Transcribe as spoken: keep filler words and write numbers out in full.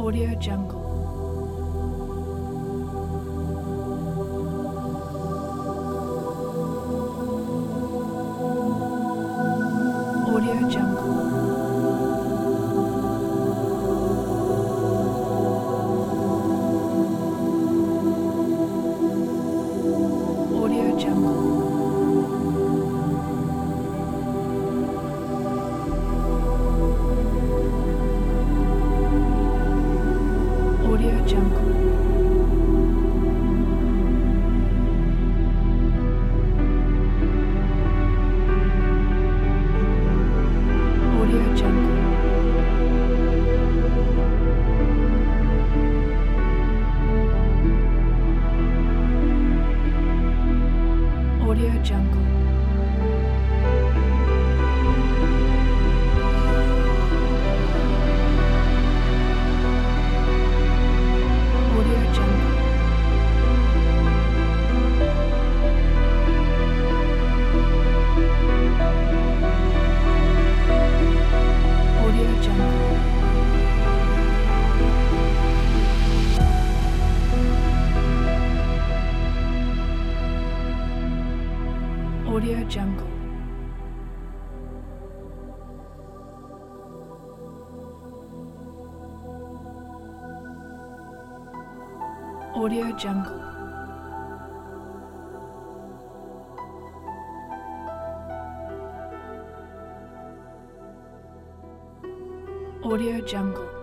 Audio Jungle. Audio Jungle. Audio Jungle. Audio Jungle. Audio Jungle. Audio Jungle. Audio Jungle. Audio Jungle. Audio Jungle. Audio Jungle. Audio Jungle.